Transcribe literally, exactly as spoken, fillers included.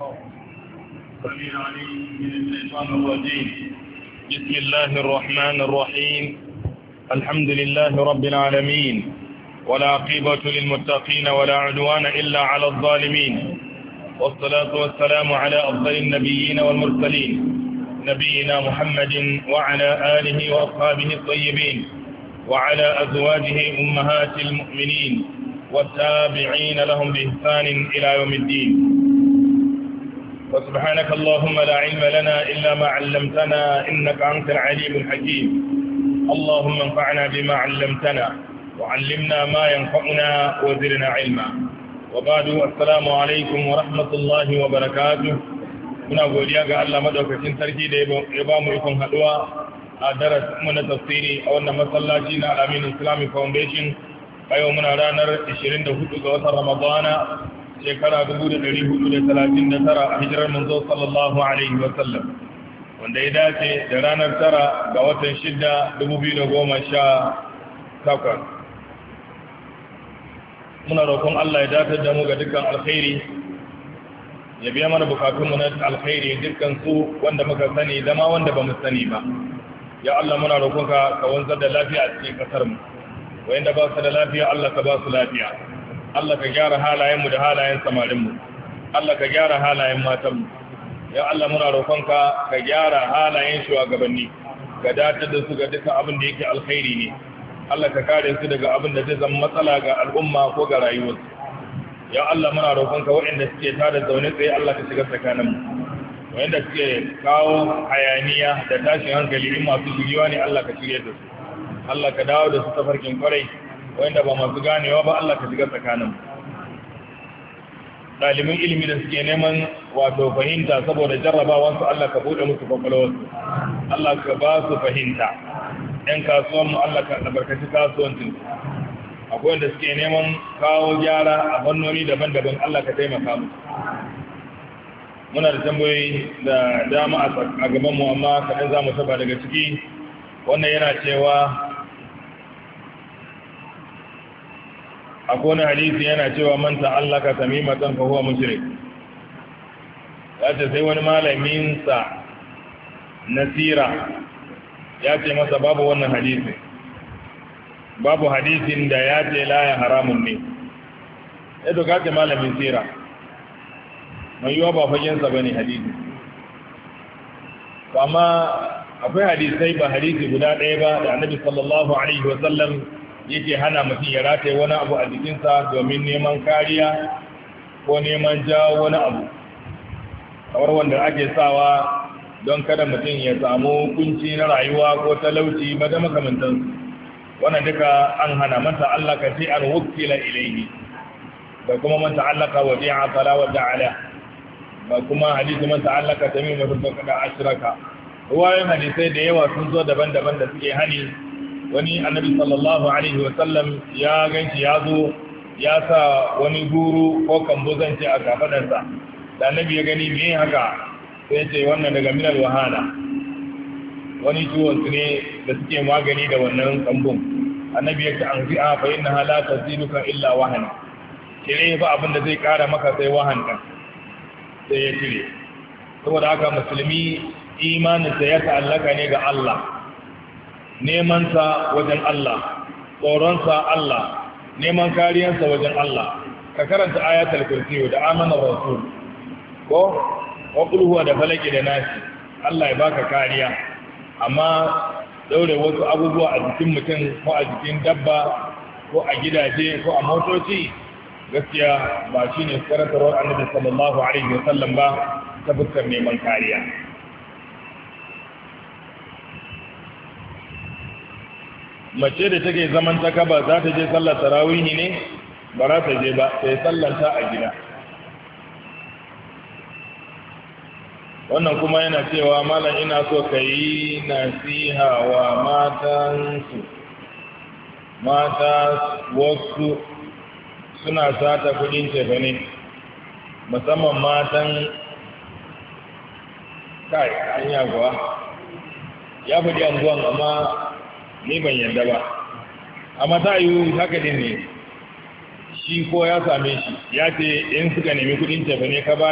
السميع العليم من الشيطان الرجيم. بسم الله الرحمن الرحيم. الحمد لله رب العالمين، ولا عقبة للمتقين ولا عدوان إلا على الظالمين، والصلاة والسلام على أفضل النبيين والمرسلين، نبينا محمد وعلى آله وأصحابه الطيبين، وعلى أزواجه أمهات المؤمنين، والتابعين لهم بإحسان إلى يوم الدين. وسبحانك اللهم لا علم لنا إلا ما علمتنا إنك أنت العليم الحكيم. اللهم انفعنا بما علمتنا وعلمنا ما ينفعنا وزرنا علما. وبعد السلام عليكم ورحمة الله وبركاته. muna godiya ga Allah madaukakin sarki da ya ba mu ikon haduwa a darasin mu na tafsiri a wannan masallaci na Al-Amin Islamic Foundation. A yau muna ranar ishirin da hudu ga watan Ramadana, shekara dubu da ɗari hudu da talatin da tara a hijirar manzo sallallahu alaihi wa sallam, wanda ya dace da ranar tara ga watan shida dubu biyu da goma sha takwas. Muna roƙon Allah ya datar da mu ga dukkan alkhairi, ya biya mana bukatunmu na alkhairi dukkan su wanda muka sani da ma wanda ba mu sani ba. Ya Allah muna roƙonka ka wanzar da lafiya a cikin ƙasar mu, wanda ba su da lafiya Allah ka ba su lafiya. Allah ka gyara halayenmu da halayen samarinmu, Allah ka gyara halayen matanmu. Ya Allah muna roƙonka ka gyara halayen shugabanni, ka datar da su ga dukkan abin da yake alkhairi ne. Allah ka kare su daga abin da zai zama matsala ga al'umma ko ga rayuwarsu. Ya Allah muna roƙonka waɗanda suke tada zaune tsaye Allah ka shiga tsakaninmu, waɗanda suke kawo hayaniya da tashin hankali in masu shiriwa ne Allah ka shirye da su, Allah ka dawo da su tafarkin kwarai, waɗanda ba masu ganewa ba Allah ka shiga tsakaninmu. Ɗalibin ilimi da suke neman wato fahimta saboda jarrabawansu Allah ka buɗe musu kwakwalwarsu, Allah ka ba su fahimta. ‘Yan kasuwanmu Allah ka albarkaci kasuwancinsu, akwai wanda suke neman kawo gyara a fannoni daban-daban Allah ka taimaka musu. Muna da tambayoyi da dama a gabanmu amma kaɗan za mu taba daga ciki. Wannan yana cewa akwai wani hadisi yana cewa man ta'allaka tamimatan fa huwa mushrik. Ya ce sai wani malamin sa nasira ya ce masa babu wannan hadisi, babu hadisin da ya ce laya haramun ne. Ya to kace malamin sira mai yiwa ba fagensa ba ne hadisi, amma akwai hadisai ba hadisi guda ɗaya ba da annabi sallallahu alaihi wasallam yake hana mutum ya rataye wani abu a jikinsa domin neman kariya ko neman jawo wani abu, kamar wanda ake sawa don kada mutum ya samu kunci na rayuwa ko talauci ba da makamantansu. Wannan duka an hana. Manta Allah ka ce an wukila ilaihi, da kuma manta Allah ka wadi'a fala wa ta'ala, ba kuma hadisi manta Allah ka tami mutum kada ashraka. Ruwayoyin hadisai da yawa sun zo daban-daban da suke hani. Wani annabi sallallahu alaihi wa sallam ya ganci ya zo ya sa wani guru ko kambuzance a kafadarsa, da annabi ya gani me haka sai ce wannan daga minal wahala, wani ciwon su ne da suke magani da wannan kambun. Annabi ya ce an fi'a fa innaha la taziduka illa wahana, kire ba abin da zai kara maka sai wahan kan, sai ya cire. Saboda haka musulmi imaninsa ya ta'allaka ne ga Allah, neman sa wajen Allah, tsoron sa Allah, neman kariyarsa wajen Allah. Ka karanta ayatul kursi da amanar rasul ko wa qul huwa da falaki da nasi, Allah ya baka kariya. Amma daure wasu abubuwa a jikin mutum ko a jikin dabba ko a gidaje ko a motoci, gaskiya ba shi ne karantarwar annabi sallallahu alaihi wasallam ba ta fuskar neman kariya. Mace da take zaman takaba za ta je sallar tarawihi ne? Ba za ta je ba, sai sallanta a gida. Wannan kuma yana cewa malam ina so ka yi nasiha wa matansu, mata wasu suna sata kudin cefa ne, musamman matan kai an yaguwa ya faɗi anguwan amma ni ban yadda ba, amma ta yi haka din ne. Shi ko ya same shi ya ce in suka nemi kudin cefa ne ka ba